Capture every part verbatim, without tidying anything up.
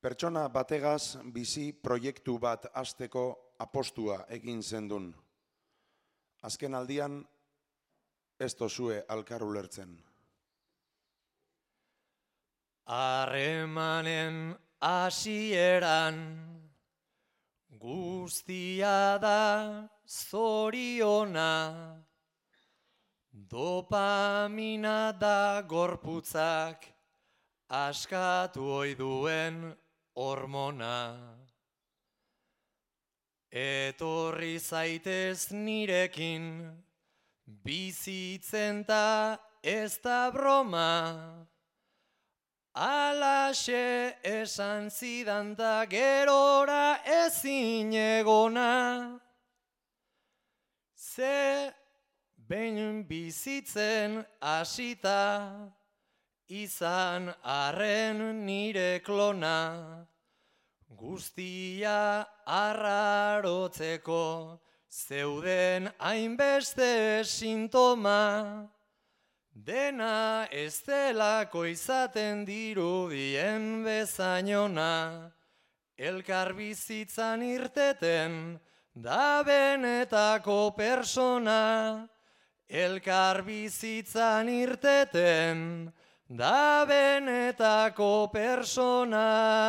Pertsona bategaz bizi proiektu bat hasteko apostua egin zendun. Azken aldian ez tozue alkar ulertzen. Harremanen hasieran guztia da zoriona, dopamina da gorputzak askatu ohi duen hormona. Etorri zaitez nirekin, bizitzen ta ez da broma, alaxe esan zidan da gerora ezin egona. Ze behin bizitzen hasita, izan arren nire klona, guztia arrarotzeko zeuden hainbeste sintoma, dena ez delako izaten dirudien bezainona, elkar bizitzan irteten da benetako persona, elkar bizitzan irteten da benetako persona.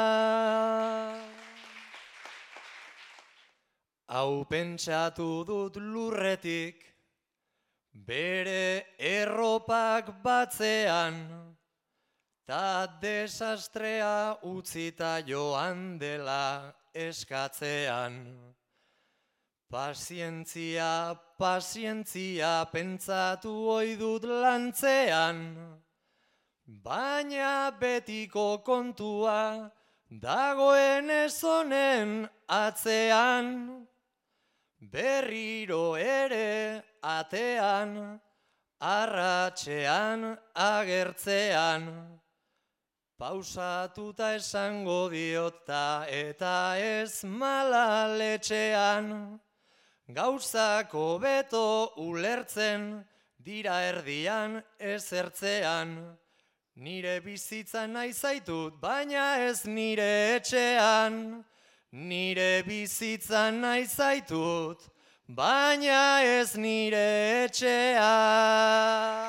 Hau pentsatu dut lurretik, bere erropak batzean, ta desastrea utzita joan dela eskatzean. Pazientzia, pazientzia pentsatu ohi dut lantzean, baina betiko kontua dagoen ez honen atzean, berriro ere atean, arratsean agertzean, pausatuta esango diota eta ez malaletxean, gauzako beto ulertzen dira erdian ezertzean, nire bizitzan nahi zaitut, baina ez nire etxean, nire bizitzan nahi zaitut, baina ez nire etxean.